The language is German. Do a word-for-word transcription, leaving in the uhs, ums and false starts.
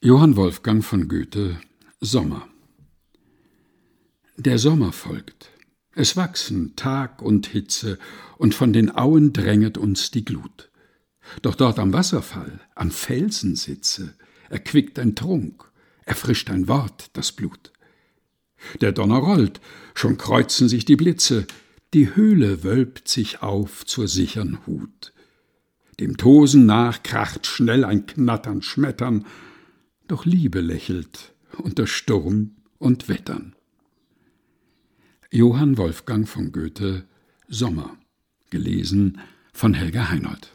Johann Wolfgang von Goethe, Sommer. Der Sommer folgt. Es wachsen Tag und Hitze, und von den Auen dränget uns die Glut. Doch dort am Wasserfall, am Felsen sitze, erquickt ein Trunk, erfrischt ein Wort das Blut. Der Donner rollt, schon kreuzen sich die Blitze, die Höhle wölbt sich auf zur sichern Hut. Dem Tosen nach kracht schnell ein Knattern, Schmettern, doch Liebe lächelt unter Sturm und Wettern. Johann Wolfgang von Goethe, Sommer, gelesen von Helga Heinold.